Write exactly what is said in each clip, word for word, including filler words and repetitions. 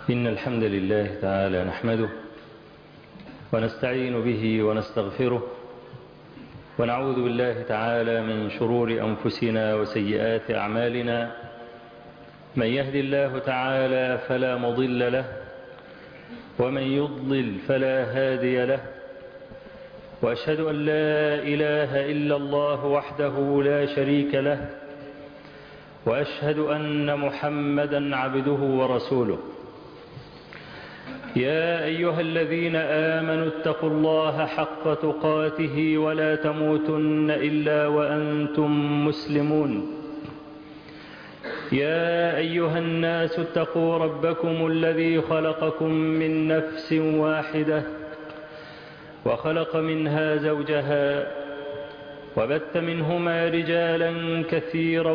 إن الحمد لله تعالى نحمده ونستعين به ونستغفره ونعوذ بالله تعالى من شرور أنفسنا وسيئات أعمالنا. من يهد الله تعالى فلا مضل له ومن يضلل فلا هادي له، وأشهد أن لا إله إلا الله وحده لا شريك له، وأشهد أن محمدا عبده ورسوله. يا أيها الذين آمنوا اتقوا الله حق تقاته ولا تموتن إلا وأنتم مسلمون. يا أيها الناس اتقوا ربكم الذي خلقكم من نفس واحدة وخلق منها زوجها وبث منهما رجالا كثيرا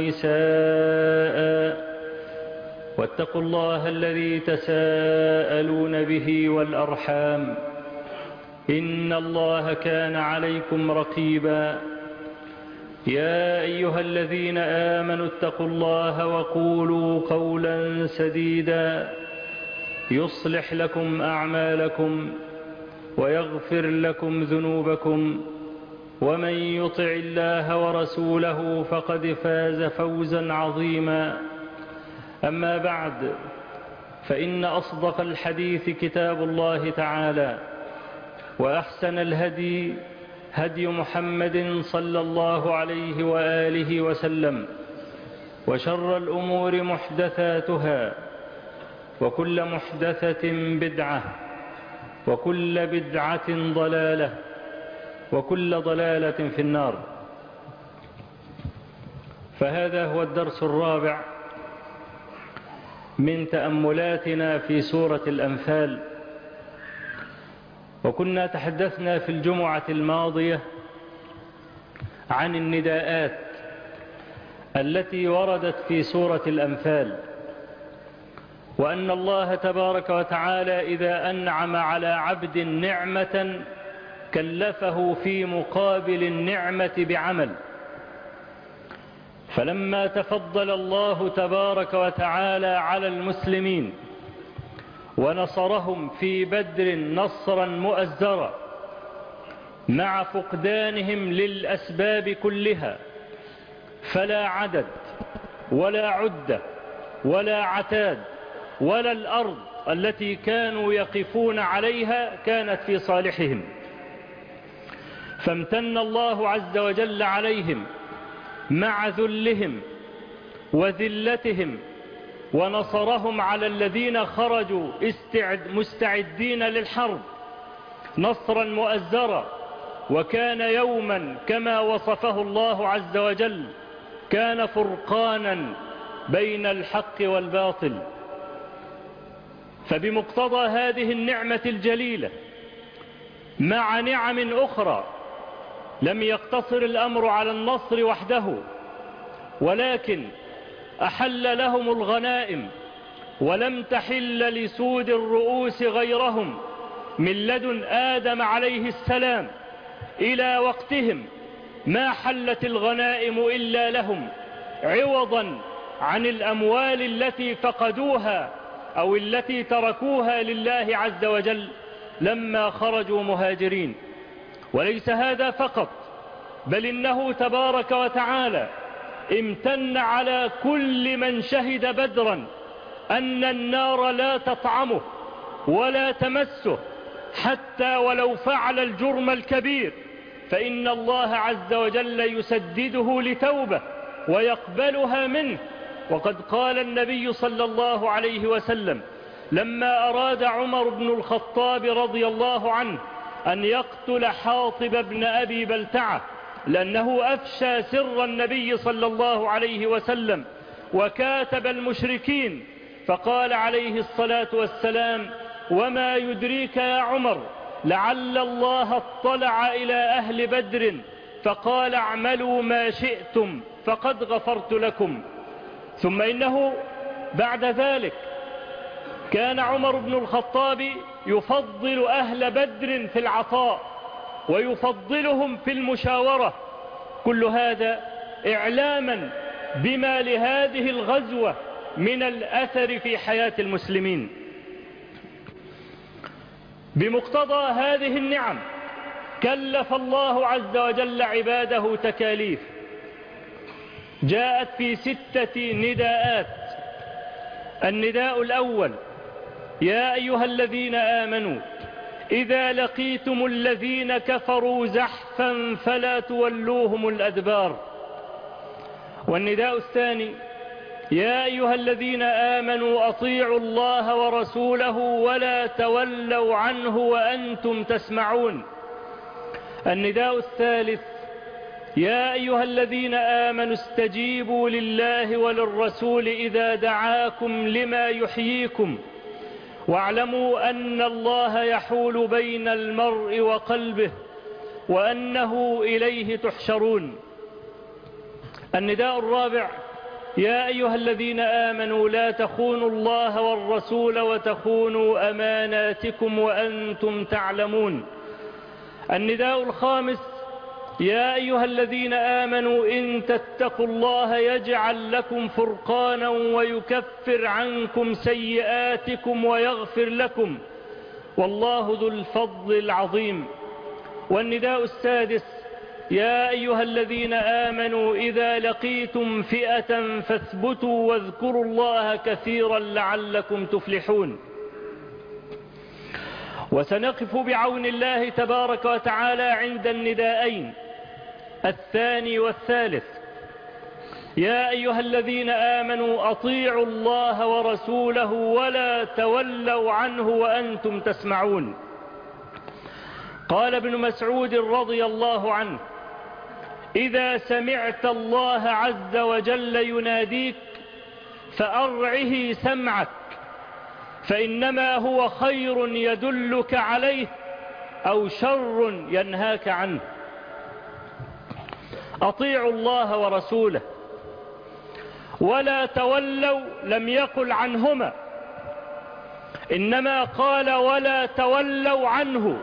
ونساء، واتقوا الله الذي تساءلون به والأرحام إن الله كان عليكم رقيبا. يا أيها الذين آمنوا اتقوا الله وقولوا قولا سديدا يصلح لكم أعمالكم ويغفر لكم ذنوبكم، ومن يطع الله ورسوله فقد فاز فوزا عظيما. أما بعد، فإن أصدق الحديث كتاب الله تعالى، وأحسن الهدي هدي محمد صلى الله عليه وآله وسلم، وشر الأمور محدثاتها، وكل محدثة بدعة، وكل بدعة ضلالة، وكل ضلالة في النار. فهذا هو الدرس الرابع من تأملاتنا في سورة الأنفال، وكنا تحدثنا في الجمعة الماضية عن النداءات التي وردت في سورة الأنفال، وأن الله تبارك وتعالى إذا أنعم على عبد نعمة كلفه في مقابل النعمة بعمل. فلما تفضل الله تبارك وتعالى على المسلمين ونصرهم في بدر نصرا مؤزرا مع فقدانهم للأسباب كلها، فلا عدد ولا عدة ولا عتاد ولا الأرض التي كانوا يقفون عليها كانت في صالحهم، فامتن الله عز وجل عليهم مع ذلهم وذلتهم، ونصرهم على الذين خرجوا استعد مستعدين للحرب نصرا مؤزرا. وكان يوما كما وصفه الله عز وجل، كان فرقانا بين الحق والباطل. فبمقتضى هذه النعمة الجليلة مع نعم أخرى، لم يقتصر الأمر على النصر وحده، ولكن أحل لهم الغنائم، ولم تحل لسود الرؤوس غيرهم من لدن آدم عليه السلام إلى وقتهم. ما حلت الغنائم إلا لهم، عوضا عن الأموال التي فقدوها أو التي تركوها لله عز وجل لما خرجوا مهاجرين. وليس هذا فقط، بل إنه تبارك وتعالى امتن على كل من شهد بدرا أن النار لا تطعمه ولا تمسه حتى ولو فعل الجرم الكبير، فإن الله عز وجل يسدده لتوبة ويقبلها منه. وقد قال النبي صلى الله عليه وسلم لما أراد عمر بن الخطاب رضي الله عنه أن يقتل حاطب بن أبي بلتعة لأنه أفشى سر النبي صلى الله عليه وسلم وكاتب المشركين، فقال عليه الصلاة والسلام: وما يدريك يا عمر لعل الله اطلع إلى أهل بدر فقال اعملوا ما شئتم فقد غفرت لكم. ثم إنه بعد ذلك كان عمر بن الخطاب يفضل أهل بدر في العطاء ويفضلهم في المشاورة، كل هذا إعلاما بما لهذه الغزوة من الأثر في حياة المسلمين. بمقتضى هذه النعم كلف الله عز وجل عباده تكاليف جاءت في ستة نداءات. النداء الأول: يا أيها الذين آمنوا إذا لقيتم الذين كفروا زحفا فلا تولوهم الأدبار. والنداء الثاني: يا أيها الذين آمنوا أطيعوا الله ورسوله ولا تولوا عنه وأنتم تسمعون. النداء الثالث: يا أيها الذين آمنوا استجيبوا لله وللرسول إذا دعاكم لما يحييكم واعلموا أن الله يحول بين المرء وقلبه وأنه إليه تحشرون. النداء الرابع: يا أيها الذين آمنوا لا تخونوا الله والرسول وتخونوا أماناتكم وأنتم تعلمون. النداء الخامس: يا أيها الذين آمنوا إن تتقوا الله يجعل لكم فرقانا ويكفر عنكم سيئاتكم ويغفر لكم والله ذو الفضل العظيم. والنداء السادس: يا أيها الذين آمنوا إذا لقيتم فئة فاثبتوا واذكروا الله كثيرا لعلكم تفلحون. وسنقف بعون الله تبارك وتعالى عند النداءين الثاني والثالث: يا أيها الذين آمنوا أطيعوا الله ورسوله ولا تولوا عنه وأنتم تسمعون. قال ابن مسعود رضي الله عنه: إذا سمعت الله عز وجل يناديك فأرعه سمعك فإنما هو خير يدلك عليه أو شر ينهاك عنه. أطيعوا الله ورسوله ولا تولوا لم يقل عنهما، إنما قال ولا تولوا عنه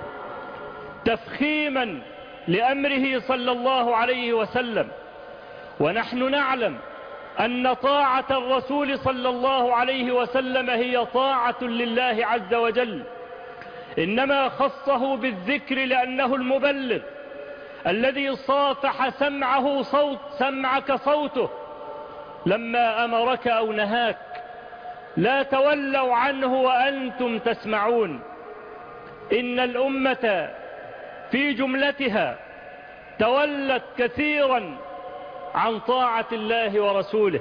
تفخيما لأمره صلى الله عليه وسلم. ونحن نعلم أن طاعة الرسول صلى الله عليه وسلم هي طاعة لله عز وجل، إنما خصه بالذكر لأنه المبلغ الذي صافح سمعه صوت سمعك صوته لما أمرك أو نهاك. لا تولوا عنه وأنتم تسمعون. إن الأمة في جملتها تولت كثيرا عن طاعة الله ورسوله،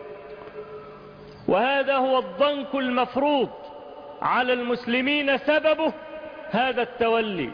وهذا هو الضنك المفروض على المسلمين، سببه هذا التولي.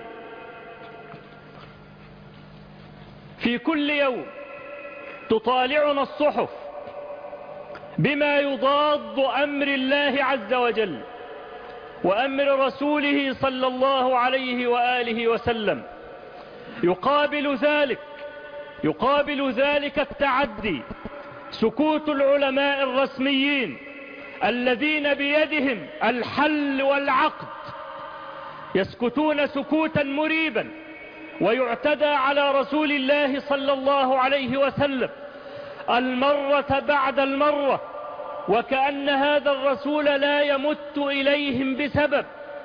في كل يوم تطالعنا الصحف بما يضاد أمر الله عز وجل وأمر رسوله صلى الله عليه وآله وسلم. يقابل ذلك يقابل ذلك التعدي سكوت العلماء الرسميين الذين بيدهم الحل والعقد، يسكتون سكوتا مريبا ويعتدى على رسول الله صلى الله عليه وسلم المرة بعد المرة، وكأن هذا الرسول لا يمت إليهم بسبب.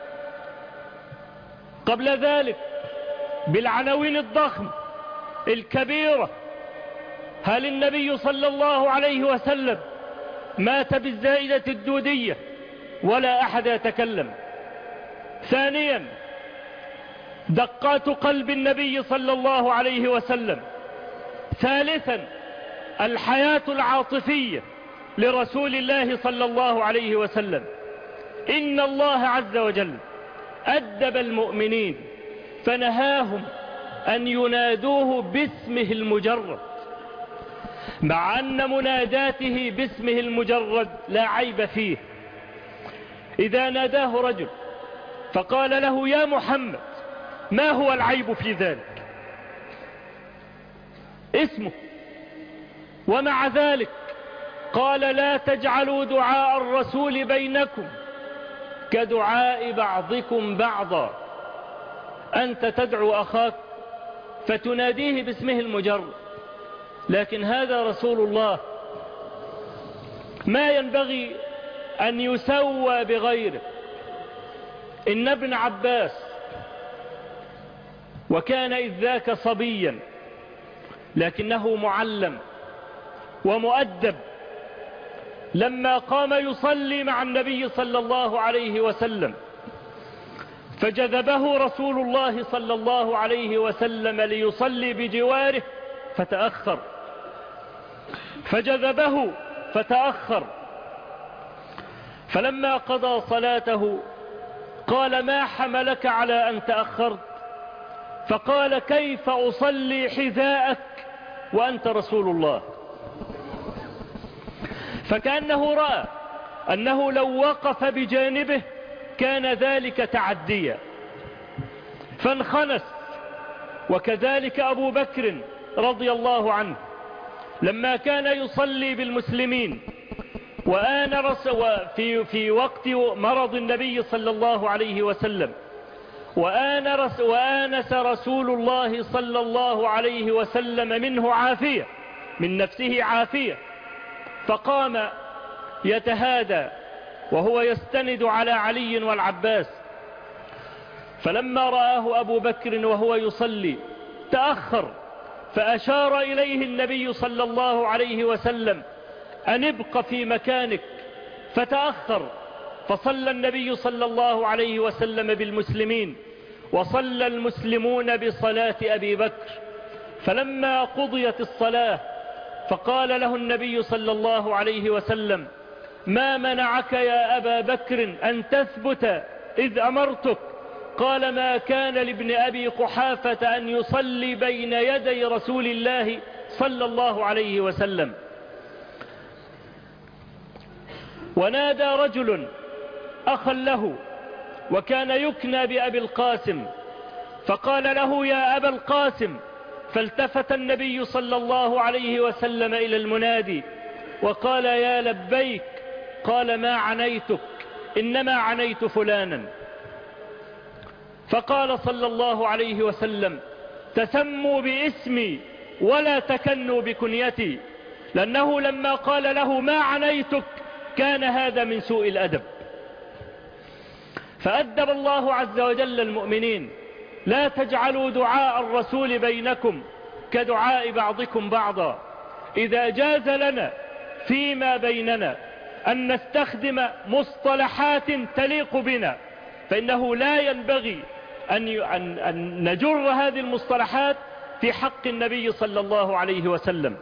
قبل ذلك بالعناوين الضخم الكبيرة: هل النبي صلى الله عليه وسلم مات بالزائدة الدودية؟ ولا أحد يتكلم. ثانيا دقات قلب النبي صلى الله عليه وسلم. ثالثا الحياة العاطفية لرسول الله صلى الله عليه وسلم. إن الله عز وجل أدب المؤمنين فنهاهم أن ينادوه باسمه المجرد، مع أن مناداته باسمه المجرد لا عيب فيه. إذا ناداه رجل فقال له يا محمد، ما هو العيب في ذلك؟ اسمه. ومع ذلك قال لا تجعلوا دعاء الرسول بينكم كدعاء بعضكم بعضا. أنت تدعو أخاك فتناديه باسمه المجرد، لكن هذا رسول الله ما ينبغي أن يسوى بغيره. إن ابن عباس وكان إذ ذاك صبيا لكنه معلم ومؤدب، لما قام يصلي مع النبي صلى الله عليه وسلم فجذبه رسول الله صلى الله عليه وسلم ليصلي بجواره فتأخر، فجذبه فتأخر، فلما قضى صلاته قال: ما حملك على أن تأخرت؟ فقال: كيف أصلي حذاءك وأنت رسول الله؟ فكأنه رأى أنه لو وقف بجانبه كان ذلك تعديا فانخنس. وكذلك أبو بكر رضي الله عنه لما كان يصلي بالمسلمين وآن رسول في, في وقت مرض النبي صلى الله عليه وسلم وآن رس وآنس رسول الله صلى الله عليه وسلم منه عافية، من نفسه عافية، فقام يتهادى وهو يستند على علي والعباس، فلما رآه أبو بكر وهو يصلي تأخر، فأشار إليه النبي صلى الله عليه وسلم أن ابق في مكانك، فتأخر، فصلى النبي صلى الله عليه وسلم بالمسلمين وصلى المسلمون بصلاة أبي بكر. فلما قضيت الصلاة فقال له النبي صلى الله عليه وسلم: ما منعك يا أبا بكر أن تثبت إذ أمرتك؟ قال: ما كان لابن أبي قحافة أن يصلي بين يدي رسول الله صلى الله عليه وسلم. ونادى رجل أخا له وكان يكنى بأبي القاسم فقال له: يا أبا القاسم. فالتفت النبي صلى الله عليه وسلم إلى المنادي وقال: يا لبيك. قال: ما عنيتك، إنما عنيت فلانا. فقال صلى الله عليه وسلم: تسموا باسمي ولا تكنوا بكنيتي، لأنه لما قال له ما عنيتك كان هذا من سوء الأدب. فأدب الله عز وجل المؤمنين: لا تجعلوا دعاء الرسول بينكم كدعاء بعضكم بعضا. إذا جاز لنا فيما بيننا أن نستخدم مصطلحات تليق بنا فإنه لا ينبغي أن أن نجر هذه المصطلحات في حق النبي صلى الله عليه وسلم.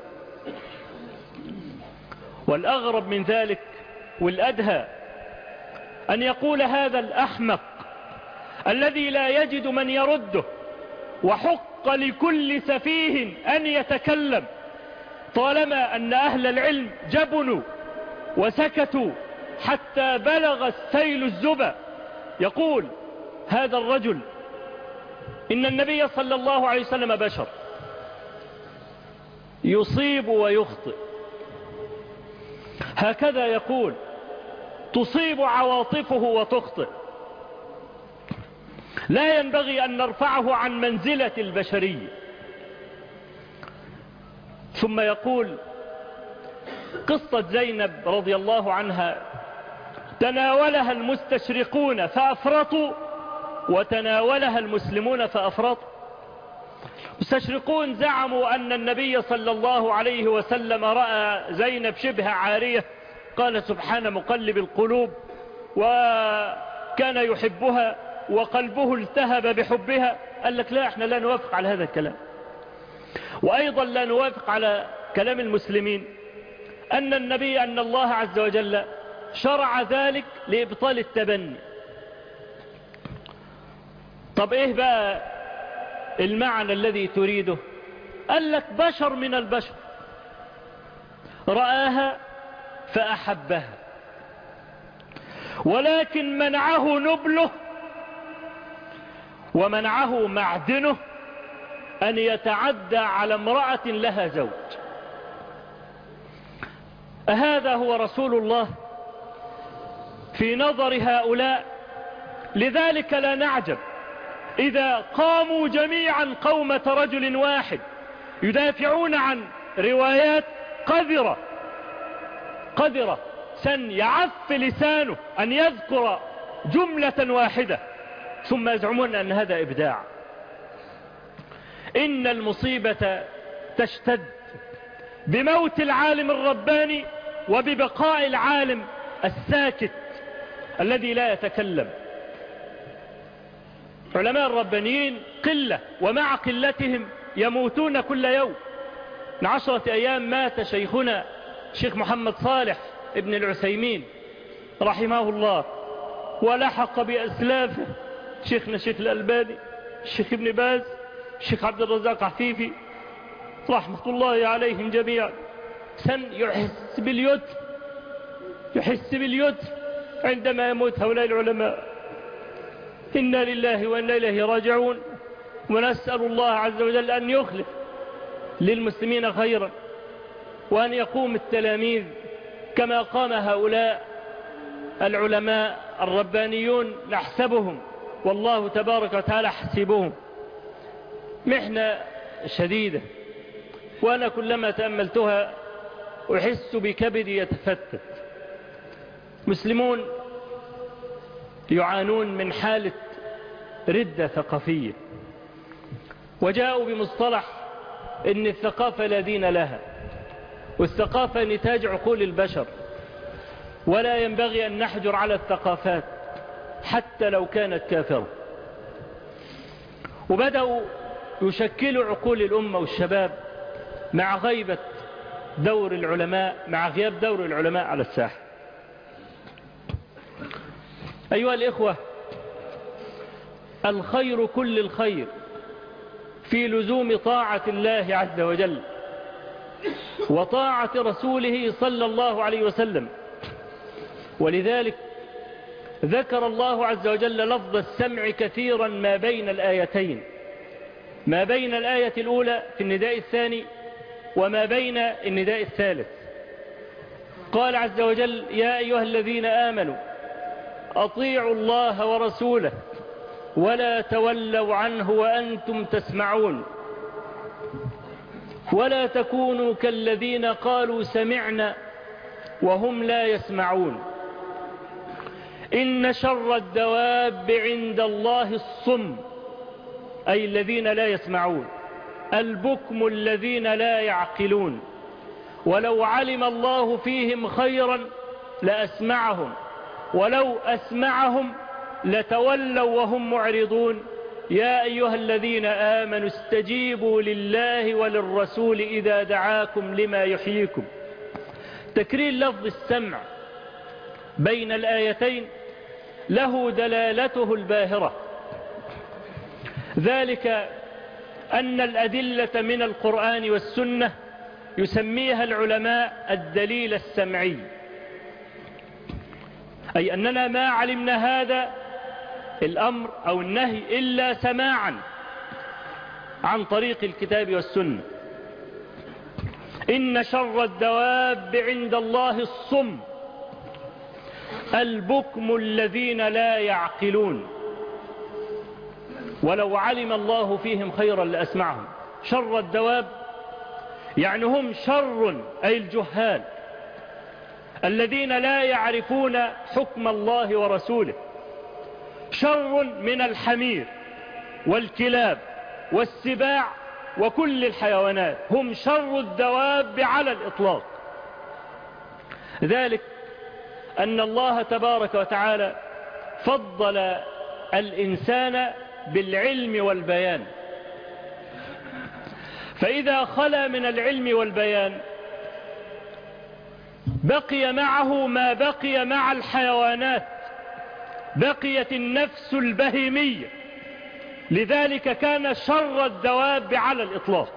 والأغرب من ذلك والأدهى أن يقول هذا الأحمق الذي لا يجد من يرده: وحق لكل سفيه أن يتكلم، طالما أن أهل العلم جبنوا وسكتوا حتى بلغ السيل الزبا. يقول هذا الرجل: إن النبي صلى الله عليه وسلم بشر يصيب ويخطئ، هكذا يقول، تصيب عواطفه وتخطئ، لا ينبغي أن نرفعه عن منزلة البشرية. ثم يقول: قصة زينب رضي الله عنها تناولها المستشرقون فأفرطوا وتناولها المسلمون فأفرطوا. المستشرقون زعموا أن النبي صلى الله عليه وسلم رأى زينب شبه عارية، قال: سبحان مقلب القلوب، وكان يحبها وقلبه التهب بحبها. قال لك: لا، احنا لا نوافق على هذا الكلام. وأيضا لا نوافق على كلام المسلمين أن النبي أن الله عز وجل شرع ذلك لإبطال التبني. طب إيه بقى المعنى الذي تريده؟ قال لك: بشر من البشر رآها فأحبها، ولكن منعه نبله ومنعه معدنه أن يتعدى على امرأة لها زوج. أهذا هو رسول الله في نظر هؤلاء؟ لذلك لا نعجب إذا قاموا جميعا قومة رجل واحد يدافعون عن روايات قذرة قذرة سن يعف لسانه أن يذكر جملة واحدة ثم يزعمون أن هذا إبداع. إن المصيبة تشتد بموت العالم الرباني وببقاء العالم الساكت الذي لا يتكلم. علماء الربانيين قلة، ومع قلتهم يموتون كل يوم. من عشرة أيام مات شيخنا شيخ محمد صالح ابن العثيمين رحمه الله، ولحق بأسلافه شيخنا شيخ الألباني، الشيخ ابن باز، الشيخ عبد الرزاق عفيفي رحمة الله عليهم جميعا. سن يحس باليتر، يحس باليتر عندما يموت هؤلاء العلماء. إنا لله وإنا إليه راجعون، ونسأل الله عز وجل أن يخلف للمسلمين خيرا، وأن يقوم التلاميذ كما قام هؤلاء العلماء الربانيون نحسبهم، والله تبارك وتعالى حسيبهم. محنة شديدة، وأنا كلما تأملتها أحس بكبدي يتفتت. مسلمون يعانون من حالة ردة ثقافية، وجاءوا بمصطلح إن الثقافة لا دين لها، والثقافة نتاج عقول البشر، ولا ينبغي أن نحجر على الثقافات حتى لو كانت كافرة. وبدأوا يشكلوا عقول الأمة والشباب مع غيبة دور العلماء، مع غياب دور العلماء على الساحة. أيها الإخوة، الخير كل الخير في لزوم طاعة الله عز وجل وطاعة رسوله صلى الله عليه وسلم. ولذلك ذكر الله عز وجل لفظ السمع كثيرا ما بين الآيتين، ما بين الآية الأولى في النداء الثاني وما بين النداء الثالث. قال عز وجل: يا أيها الذين آمنوا أطيعوا الله ورسوله ولا تولوا عنه وأنتم تسمعون ولا تكونوا كالذين قالوا سمعنا وهم لا يسمعون إن شر الدواب عند الله الصم، أي الذين لا يسمعون، البكم الذين لا يعقلون، ولو علم الله فيهم خيرا لأسمعهم ولو أسمعهم لتولوا وهم معرضون يا أيها الذين آمنوا استجيبوا لله وللرسول إذا دعاكم لما يحييكم. تكرير لفظ السمع بين الآيتين له دلالته الباهرة، ذلك أن الأدلة من القرآن والسنة يسميها العلماء الدليل السمعي، أي أننا ما علمنا هذا الأمر أو النهي إلا سماعا عن طريق الكتاب والسنة. إن شر الدواب عند الله الصم البكم الذين لا يعقلون ولو علم الله فيهم خيرا لأسمعهم. شر الدواب يعني هم شر، أي الجهال الذين لا يعرفون حكم الله ورسوله، شر من الحمير والكلاب والسباع وكل الحيوانات، هم شر الدواب على الإطلاق. ذلك أن الله تبارك وتعالى فضل الإنسان بالعلم والبيان، فإذا خلا من العلم والبيان بقي معه ما بقي مع الحيوانات، بقيت النفس البهيمية، لذلك كان شر الدواب على الإطلاق.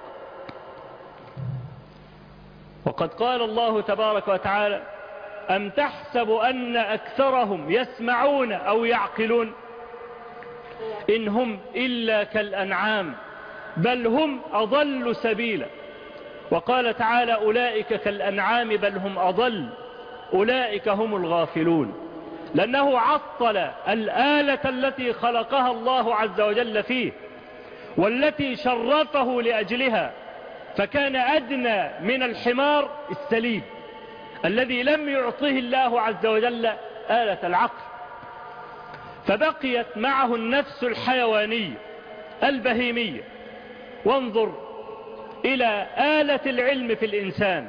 وقد قال الله تبارك وتعالى: أم تحسب أن أكثرهم يسمعون أو يعقلون إن هم إلا كالأنعام بل هم أضل سبيلا. وقال تعالى: أولئك كالأنعام بل هم أضل أولئك هم الغافلون، لأنه عطل الآلة التي خلقها الله عز وجل فيه والتي شرفه لأجلها، فكان أدنى من الحمار السليم الذي لم يعطه الله عز وجل آلة العقل. فبقيت معه النفس الحيوانية البهيمية. وانظر إلى آلة العلم في الإنسان.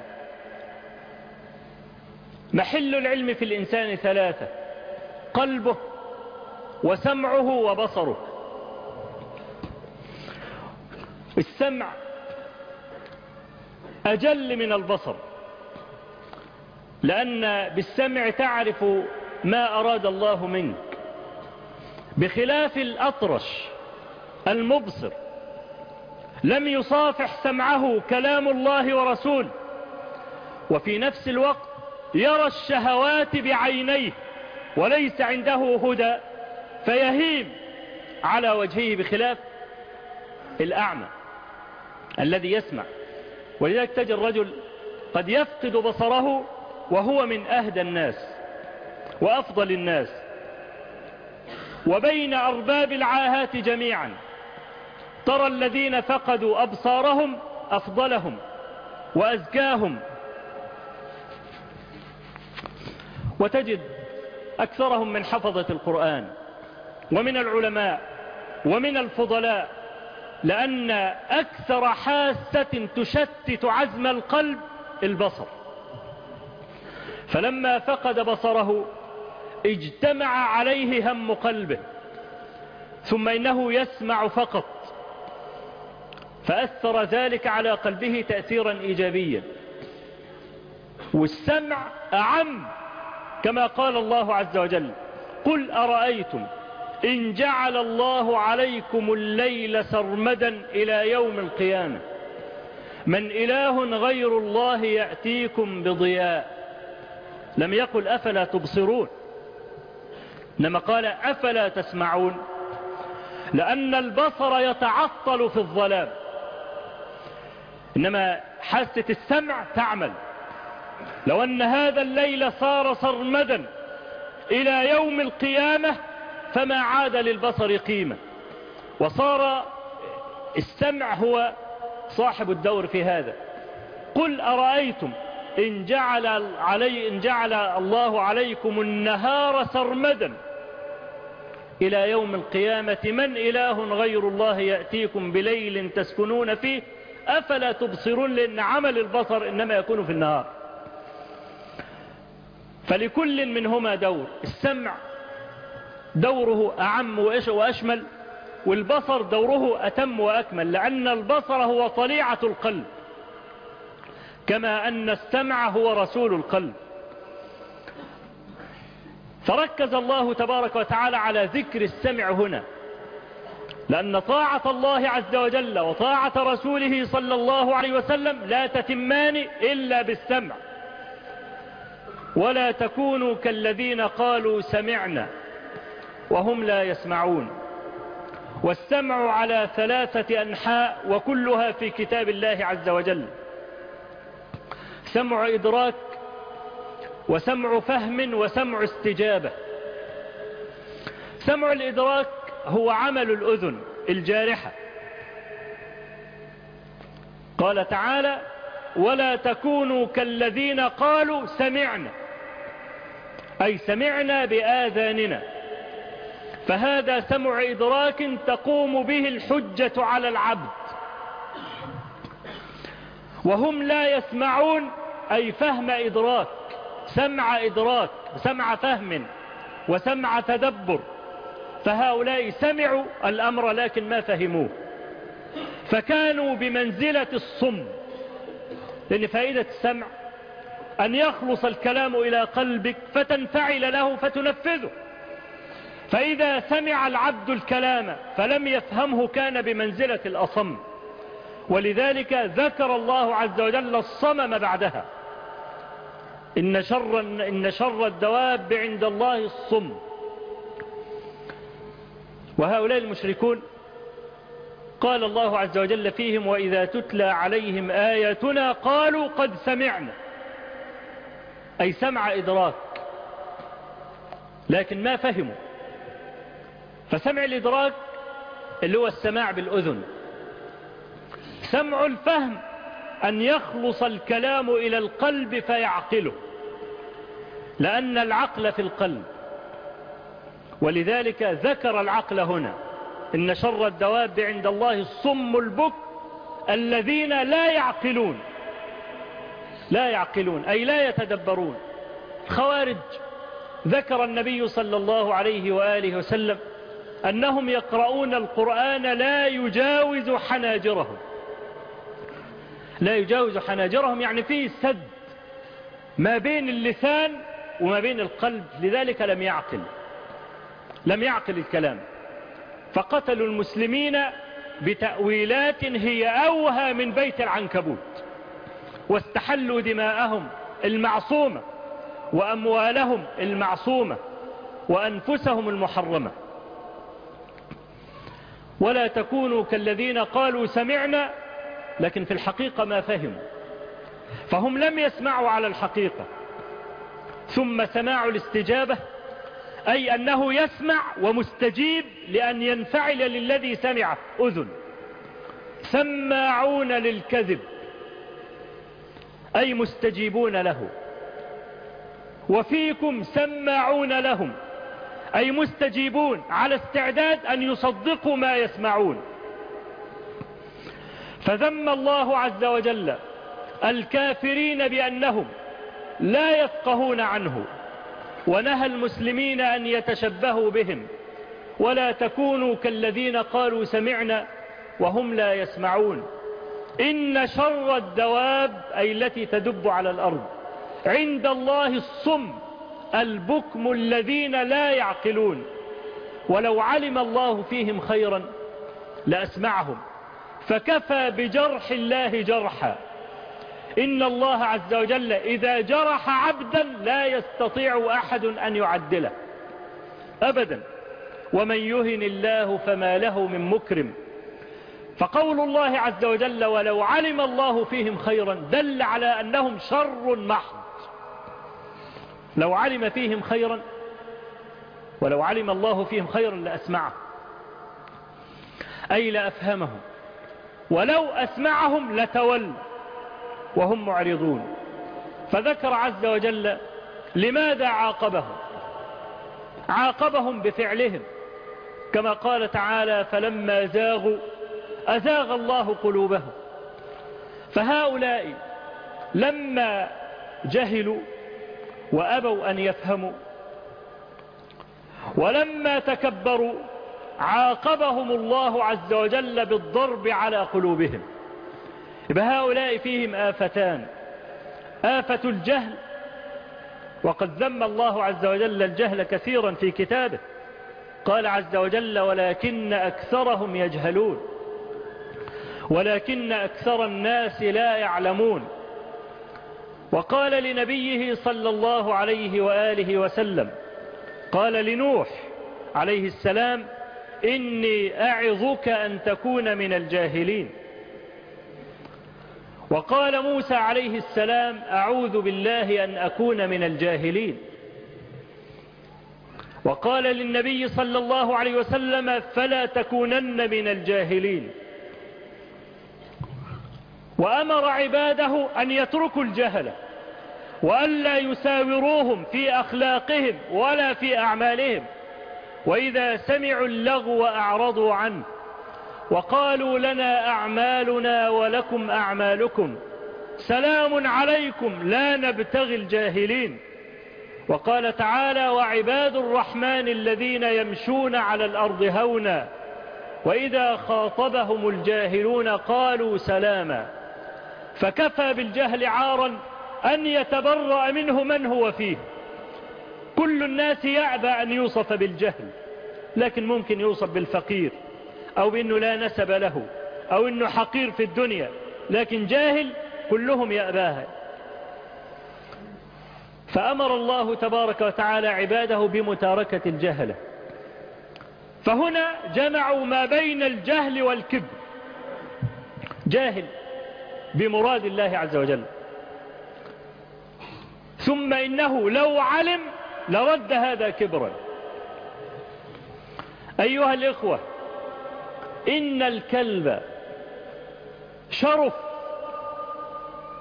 محل العلم في الإنسان ثلاثة: قلبه وسمعه وبصره. السمع أجل من البصر، لأن بالسمع تعرف ما أراد الله منك، بخلاف الأطرش المبصر لم يصافح سمعه كلام الله ورسوله، وفي نفس الوقت يرى الشهوات بعينيه وليس عنده هدى فيهيم على وجهه، بخلاف الأعمى الذي يسمع. ولذلك تجد الرجل قد يفقد بصره وهو من أهدى الناس وأفضل الناس. وبين أرباب العاهات جميعا ترى الذين فقدوا أبصارهم أفضلهم وأزكاهم، وتجد أكثرهم من حفظة القرآن ومن العلماء ومن الفضلاء، لأن أكثر حاسة تشتت عزم القلب البصر. فلما فقد بصره اجتمع عليه هم قلبه، ثم إنه يسمع فقط، فأثر ذلك على قلبه تأثيرا إيجابيا. والسمع أعم، كما قال الله عز وجل: قل أرأيتم إن جعل الله عليكم الليل سرمدا إلى يوم القيامة من إله غير الله يأتيكم بضياء. لم يقل أفلا تبصرون، إنما قال أفلا تسمعون، لأن البصر يتعطل في الظلام، إنما حاسة السمع تعمل. لو أن هذا الليل صار سرمدا إلى يوم القيامة فما عاد للبصر قيمة، وصار السمع هو صاحب الدور في هذا. قل أرأيتم إن جعل, علي إن جعل الله عليكم النهار سرمدا إلى يوم القيامة من إله غير الله يأتيكم بليل تسكنون فيه أفلا تبصرون، لأن عمل البصر إنما يكون في النهار. فلكل منهما دور. السمع دوره أعم وأشمل، والبصر دوره أتم وأكمل، لأن البصر هو طليعة القلب كما أن السمع هو رسول القلب. فركز الله تبارك وتعالى على ذكر السمع هنا، لأن طاعة الله عز وجل وطاعة رسوله صلى الله عليه وسلم لا تتمان إلا بالسمع. ولا تكونوا كالذين قالوا سمعنا وهم لا يسمعون. والسمع على ثلاثة أنحاء وكلها في كتاب الله عز وجل: سمع إدراك، وسمع فهم، وسمع استجابة. سمع الإدراك هو عمل الأذن الجارحة. قال تعالى: ولا تكونوا كالذين قالوا سمعنا، أي سمعنا بآذاننا. فهذا سمع إدراك تقوم به الحجة على العبد. وهم لا يسمعون، أي فهم إدراك، سمع إدراك، سمع فهم وسمع تدبر. فهؤلاء سمعوا الأمر لكن ما فهموه، فكانوا بمنزلة الصم. لأن فائدة السمع أن يخلص الكلام إلى قلبك فتنفعل له فتنفذه. فإذا سمع العبد الكلام فلم يفهمه كان بمنزلة الأصم. ولذلك ذكر الله عز وجل الصمم بعدها: إن شر, إن شر الدواب عند الله الصم. وهؤلاء المشركون قال الله عز وجل فيهم: وإذا تتلى عليهم آياتنا قالوا قد سمعنا، أي سمع إدراك لكن ما فهموا. فسمع الإدراك اللي هو السماع بالأذن. سمع الفهم أن يخلص الكلام إلى القلب فيعقله، لأن العقل في القلب ولذلك ذكر العقل هنا، إن شر الدواب عند الله الصم البك الذين لا يعقلون. لا يعقلون أي لا يتدبرون. الخوارج ذكر النبي صلى الله عليه وآله وسلم أنهم يقرؤون القرآن لا يجاوز حناجرهم. لا يجاوز حناجرهم يعني فيه سد ما بين اللسان وما بين القلب، لذلك لم يعقل لم يعقل الكلام، فقتلوا المسلمين بتأويلات هي أوهى من بيت العنكبوت، واستحلوا دماءهم المعصومة وأموالهم المعصومة وأنفسهم المحرمة. ولا تكونوا كالذين قالوا سمعنا لكن في الحقيقة ما فهموا، فهم لم يسمعوا على الحقيقة. ثم سماع الاستجابة أي أنه يسمع ومستجيب لأن ينفعل للذي سمعه أذن. سماعون للكذب أي مستجيبون له. وفيكم سماعون لهم أي مستجيبون على استعداد أن يصدقوا ما يسمعون. فذم الله عز وجل الكافرين بأنهم لا يفقهون عنه، ونهى المسلمين أن يتشبهوا بهم. ولا تكونوا كالذين قالوا سمعنا وهم لا يسمعون. إن شر الدواب أي التي تدب على الأرض عند الله الصم البكم الذين لا يعقلون. ولو علم الله فيهم خيرا لأسمعهم، فكفى بجرح الله جرحا. إن الله عز وجل إذا جرح عبدا لا يستطيع أحد أن يعدله أبدا. ومن يهن الله فما له من مكرم. فقول الله عز وجل ولو علم الله فيهم خيرا دل على أنهم شر محض. لو علم فيهم خيرا ولو علم الله فيهم خيرا لأسمعهم أي لأفهمهم، ولو أسمعهم لتول وهم معرضون. فذكر عز وجل لماذا عاقبهم. عاقبهم بفعلهم كما قال تعالى فلما زاغوا أزاغ الله قلوبهم. فهؤلاء لما جهلوا وأبوا أن يفهموا ولما تكبروا عاقبهم الله عز وجل بالضرب على قلوبهم. يبقى هؤلاء فيهم آفتان: آفة الجهل، وقد ذم الله عز وجل الجهل كثيرا في كتابه، قال عز وجل ولكن أكثرهم يجهلون، ولكن أكثر الناس لا يعلمون. وقال لنبيه صلى الله عليه وآله وسلم، قال لنوح عليه السلام إني أعظك أن تكون من الجاهلين. وقال موسى عليه السلام أعوذ بالله أن أكون من الجاهلين. وقال للنبي صلى الله عليه وسلم فلا تكونن من الجاهلين. وأمر عباده أن يتركوا الجهل وأن لا يساوروهم في أخلاقهم ولا في أعمالهم، وإذا سمعوا اللغو أعرضوا عنه وقالوا لنا أعمالنا ولكم أعمالكم سلام عليكم لا نبتغي الجاهلين. وقال تعالى وعباد الرحمن الذين يمشون على الأرض هونا وإذا خاطبهم الجاهلون قالوا سلاما. فكفى بالجهل عارا أن يتبرأ منه من هو فيه. كل الناس يأبى أن يوصف بالجهل، لكن ممكن يوصف بالفقير أو بأنه لا نسب له أو أنه حقير في الدنيا، لكن جاهل كلهم يأباها. فأمر الله تبارك وتعالى عباده بمتاركة الجهل. فهنا جمعوا ما بين الجهل والكبر. جاهل بمراد الله عز وجل، ثم إنه لو علم لرد هذا كبرا. أيها الإخوة، إن الكلب شرف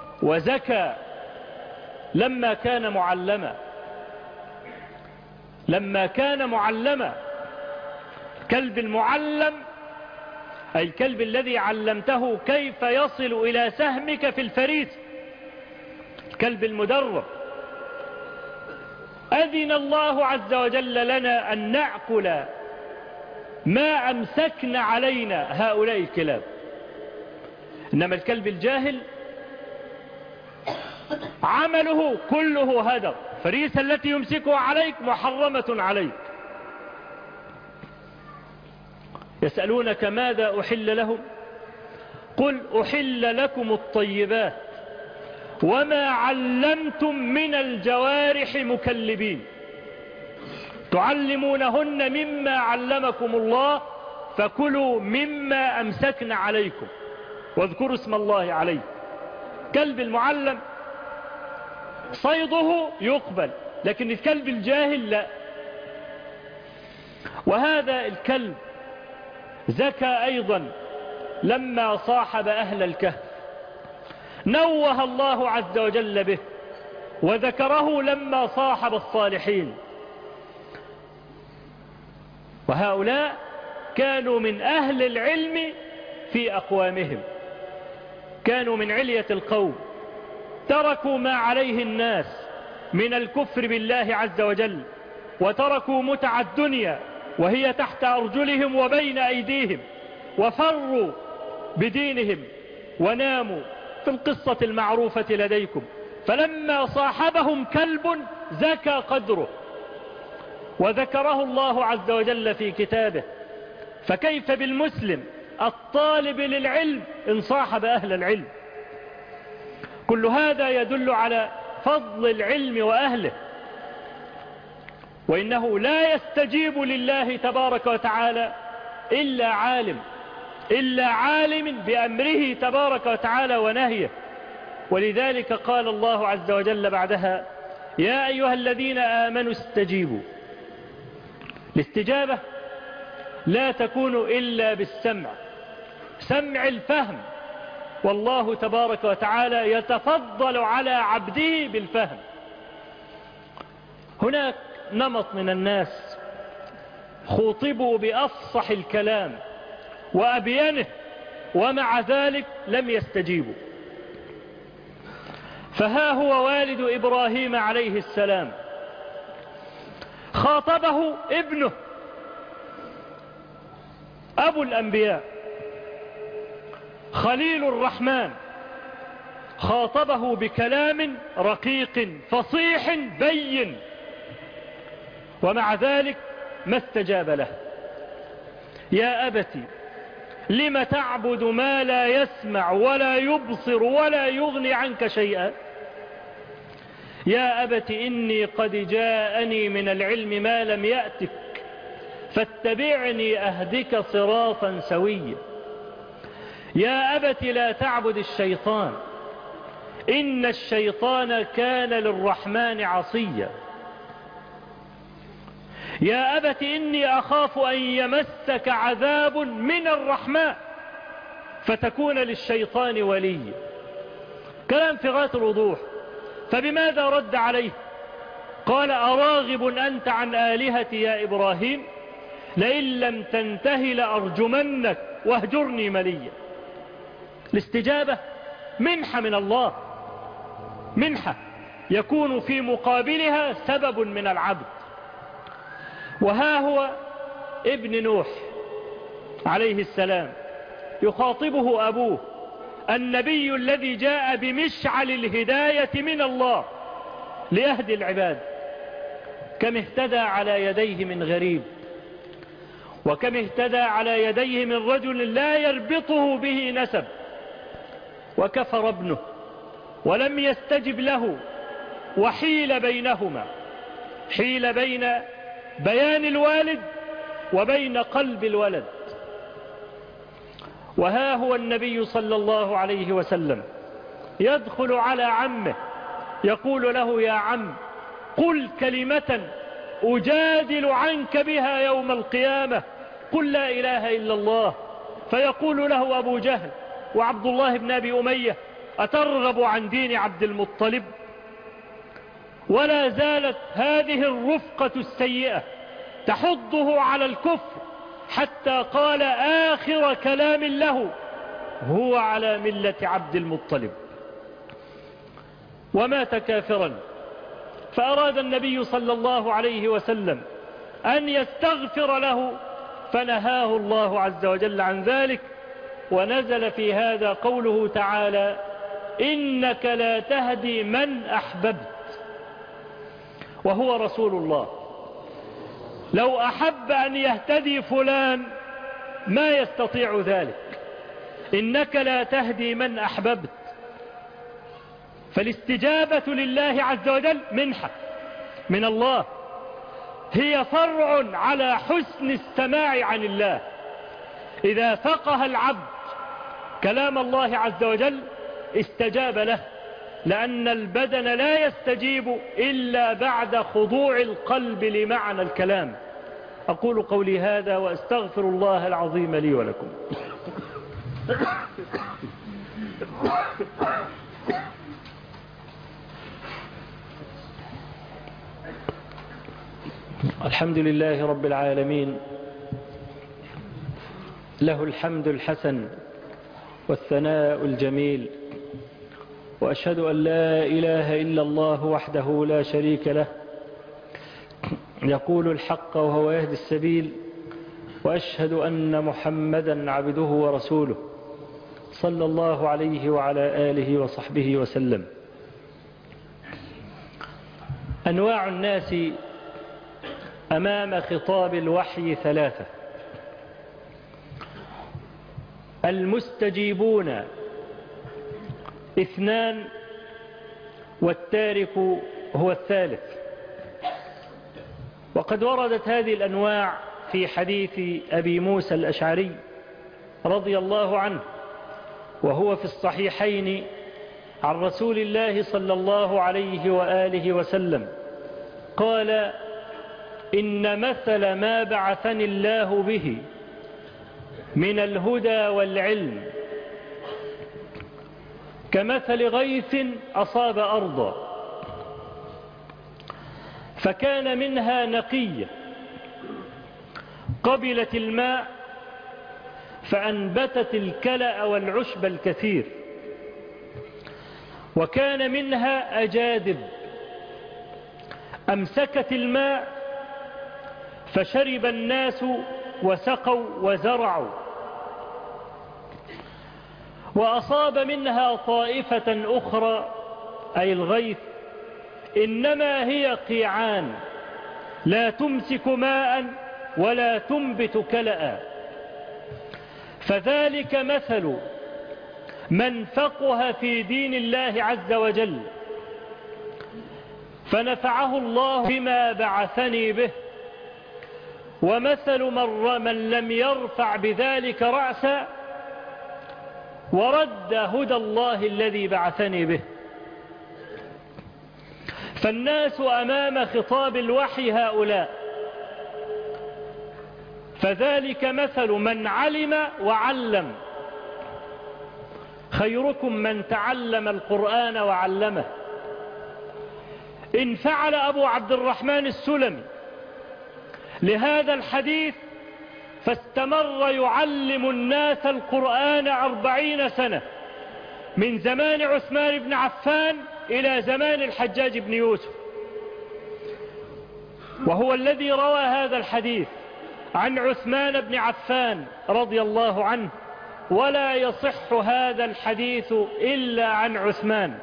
وزكى لما كان معلما، لما كان معلما. الكلب المعلم أي الكلب الذي علمته كيف يصل إلى سهمك في الفريس، الكلب المدرب. أذن الله عز وجل لنا أن نأكل ما أمسكن علينا هؤلاء الكلاب. إنما الكلب الجاهل عمله كله هدر، فريسة التي يمسكها عليك محرمة عليك. يسألونك ماذا أحل لهم؟ قل أحل لكم الطيبات وما علمتم من الجوارح مكلبين تعلمونهن مما علمكم الله فكلوا مما أمسكن عليكم واذكروا اسم الله عليه. كلب المعلم صيده يقبل، لكن الكلب الجاهل لا. وهذا الكلب زكى أيضا لما صاحب أهل الكهف، نوه الله عز وجل به، وذكره لما صاحب الصالحين. وهؤلاء كانوا من أهل العلم في أقوامهم، كانوا من علية القوم، تركوا ما عليه الناس من الكفر بالله عز وجل، وتركوا متع الدنيا وهي تحت أرجلهم وبين أيديهم، وفروا بدينهم وناموا في القصة المعروفة لديكم. فلما صاحبهم كلب زكى قدره، وذكره الله عز وجل في كتابه. فكيف بالمسلم الطالب للعلم إن صاحب أهل العلم؟ كل هذا يدل على فضل العلم وأهله، وإنه لا يستجيب لله تبارك وتعالى إلا عالم، إلا عالم بأمره تبارك وتعالى ونهيه. ولذلك قال الله عز وجل بعدها: يا أيها الذين آمنوا استجيبوا. الاستجابة لا تكون إلا بالسمع، سمع الفهم، والله تبارك وتعالى يتفضل على عبده بالفهم. هناك نمط من الناس خطبوا بأفصح الكلام وأبينه، ومع ذلك لم يستجيبوا. فها هو والد إبراهيم عليه السلام خاطبه ابنه أبو الأنبياء خليل الرحمن، خاطبه بكلام رقيق فصيح بين، ومع ذلك ما استجاب له. يا أبت لم تعبد ما لا يسمع ولا يبصر ولا يغني عنك شيئا؟ يا أبت إني قد جاءني من العلم ما لم يأتك فاتبعني أهدك صراطا سويا. يا أبت لا تعبد الشيطان إن الشيطان كان للرحمن عصيا. يا أبت إني أخاف أن يمسك عذاب من الرحمن فتكون للشيطان وليا. كلام في غاية الوضوح. فبماذا رد عليه؟ قال: أراغب أنت عن آلهتي يا إبراهيم؟ لئن لم تنتهي لأرجمنك واهجرني مليا. الاستجابة منحة من الله، منحة يكون في مقابلها سبب من العبد. وها هو ابن نوح عليه السلام يخاطبه أبوه النبي الذي جاء بمشعل الهداية من الله ليهدي العباد. كم اهتدى على يديه من غريب، وكم اهتدى على يديه من رجل لا يربطه به نسب، وكفر ابنه ولم يستجب له، وحيل بينهما، حيل بين بيان الوالد وبين قلب الولد. وها هو النبي صلى الله عليه وسلم يدخل على عمه يقول له: يا عم قل كلمة أجادل عنك بها يوم القيامة، قل لا إله إلا الله. فيقول له أبو جهل وعبد الله بن أبي أمية: أترغب عن دين عبد المطلب؟ ولا زالت هذه الرفقة السيئة تحضه على الكفر، حتى قال آخر كلام له: هو على ملة عبد المطلب. ومات كافرا، فأراد النبي صلى الله عليه وسلم أن يستغفر له، فنهاه الله عز وجل عن ذلك، ونزل في هذا قوله تعالى: إنك لا تهدي من أحببت، وهو رسول الله. لو أحب أن يهتدي فلان ما يستطيع ذلك. إنك لا تهدي من أحببت، فالاستجابة لله عز وجل منحة من الله، هي فرع على حسن السماع عن الله. إذا فقه العبد كلام الله عز وجل استجاب له، لأن البدن لا يستجيب إلا بعد خضوع القلب لمعنى الكلام. أقول قولي هذا وأستغفر الله العظيم لي ولكم. الحمد لله رب العالمين، له الحمد الحسن والثناء الجميل، وأشهد أن لا إله إلا الله وحده لا شريك له، يقول الحق وهو يهدي السبيل، وأشهد أن محمدا عبده ورسوله صلى الله عليه وعلى آله وصحبه وسلم. أنواع الناس أمام خطاب الوحي ثلاثة: المستجيبون اثنان، والتارك هو الثالث. وقد وردت هذه الأنواع في حديث أبي موسى الأشعري رضي الله عنه، وهو في الصحيحين عن رسول الله صلى الله عليه وآله وسلم قال: إن مثل ما بعثني الله به من الهدى والعلم كمثل غيث أصاب أرضا، فكان منها نقية قبلت الماء فأنبتت الكلأ والعشب الكثير، وكان منها أجادب أمسكت الماء فشرب الناس وسقوا وزرعوا، وأصاب منها طائفة أخرى أي الغيث إنما هي قيعان لا تمسك ماء ولا تنبت كلأ، فذلك مثل من فقه في دين الله عز وجل فنفعه الله بما بعثني به، ومثل من لم يرفع بذلك رأسا ورد هدى الله الذي بعثني به. فالناس أمام خطاب الوحي هؤلاء، فذلك مثل من علم وعلم، خيركم من تعلم القرآن وعلمه. إن فعل أبو عبد الرحمن السلمي لهذا الحديث فاستمر يعلم الناس القرآن أربعين سنة، من زمان عثمان بن عفان إلى زمان الحجاج بن يوسف، وهو الذي روى هذا الحديث عن عثمان بن عفان رضي الله عنه، ولا يصح هذا الحديث إلا عن عثمان.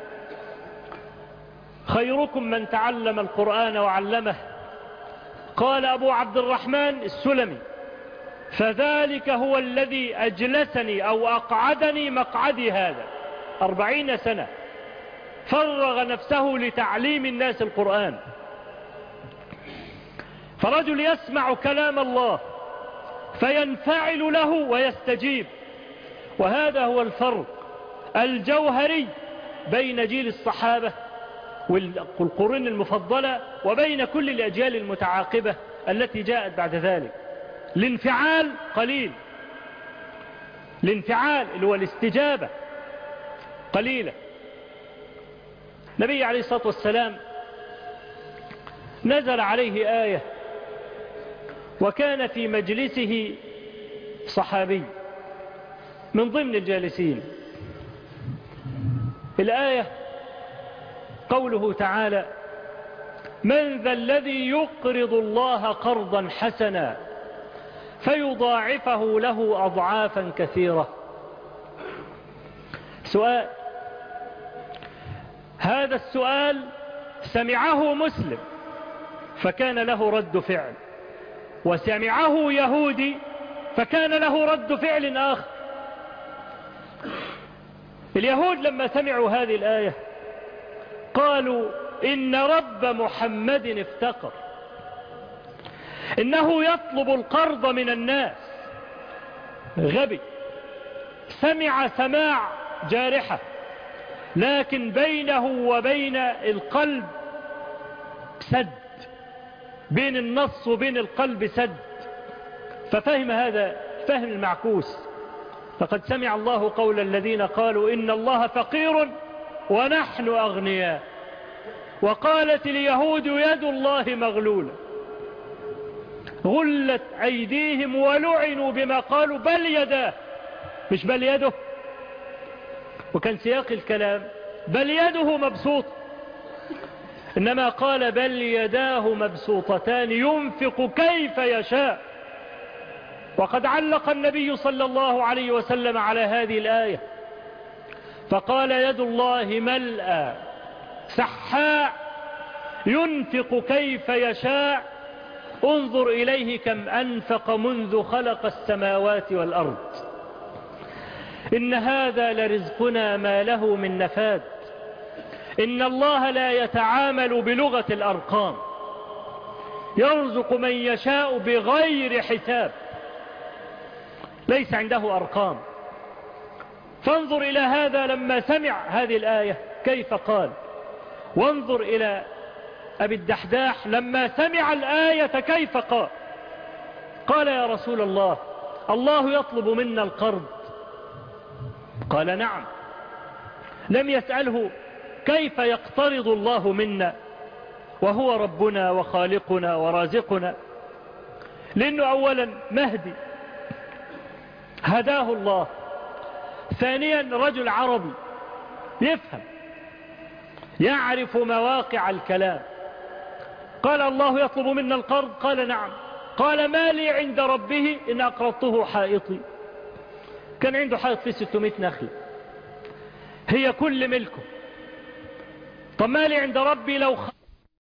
خيركم من تعلم القرآن وعلمه. قال أبو عبد الرحمن السلمي: فذلك هو الذي أجلسني أو أقعدني مقعدي هذا أربعين سنة، فرغ نفسه لتعليم الناس القرآن. فرجل يسمع كلام الله فينفعل له ويستجيب، وهذا هو الفرق الجوهري بين جيل الصحابة والقرون المفضلة وبين كل الأجيال المتعاقبة التي جاءت بعد ذلك. الانفعال قليل، الانفعال اللي هو الاستجابة قليلة. النبي عليه الصلاة والسلام نزل عليه آية، وكان في مجلسه صحابي من ضمن الجالسين. الآية قوله تعالى: من ذا الذي يقرض الله قرضا حسنا فيضاعفه له أضعافا كثيرة. سؤال، هذا السؤال سمعه مسلم فكان له رد فعل، وسمعه يهودي فكان له رد فعل آخر. اليهود لما سمعوا هذه الآية قالوا: إن رب محمد افتقر، إنه يطلب القرض من الناس. غبي، سمع سماع جارحة، لكن بينه وبين القلب سد، بين النص وبين القلب سد، ففهم هذا فهم المعكوس. فقد سمع الله قول الذين قالوا إن الله فقير ونحن أغنياء، وقالت اليهود يد الله مغلولة، غلت أيديهم ولعنوا بما قالوا بل يداه، مش بل يده. وكان سياق الكلام بل يده مبسوط، إنما قال بل يداه مبسوطتان ينفق كيف يشاء. وقد علق النبي صلى الله عليه وسلم على هذه الآية فقال: يد الله ملأى سحاء ينفق كيف يشاء، انظر إليه كم أنفق منذ خلق السماوات والأرض، إن هذا لرزقنا ما له من نفاد، إن الله لا يتعامل بلغة الأرقام، يرزق من يشاء بغير حساب، ليس عنده أرقام. فانظر إلى هذا لما سمع هذه الآية كيف قال، وانظر إلى أبي الدحداح لما سمع الآية كيف قال. قال: يا رسول الله، الله يطلب منا القرض. قال: نعم. لم يسأله كيف يقترض الله منا وهو ربنا وخالقنا ورازقنا، لأنه أولا مهدي هداه الله، ثانيا رجل عربي يفهم يعرف مواقع الكلام. قال: الله يطلب منا القرض. قال: نعم. قال: ما لي عند ربه إن أقرضته حائطي. كان عنده حائط فيه ستمائة نخلة هي كل ملكه. طب ما لي عند ربي لو خ...